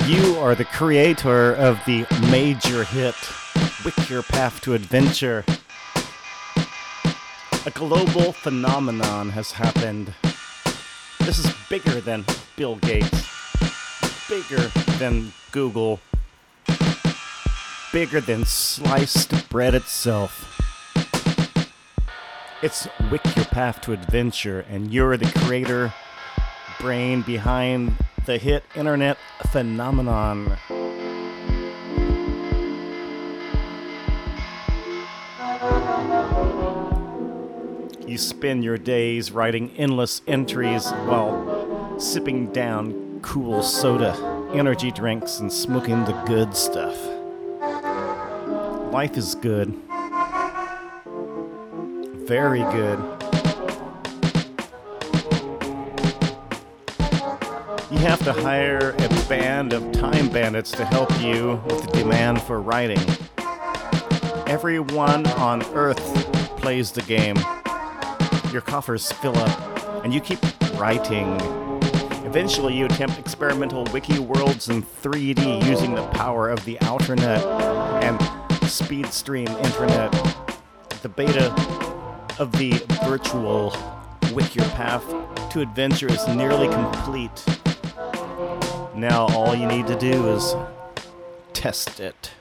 You are the creator of the major hit, Wick Your Path to Adventure. A global phenomenon has happened. This is bigger than Bill Gates, bigger than Google, bigger than sliced bread itself. It's Wick Your Path to Adventure, and you're the creator brain behind the hit internet phenomenon. You spend your days writing endless entries while sipping down cool soda, energy drinks, and smoking the good stuff. Life is good. Very good. You have to hire a band of time bandits to help you with the demand for writing. Everyone on Earth plays the game. Your coffers fill up, and you keep writing. Eventually, you attempt experimental wiki worlds in 3D using the power of the Outernet and Speedstream Internet. The beta of the virtual Wick Your Path to Adventure is nearly complete. Now all you need to do is test it.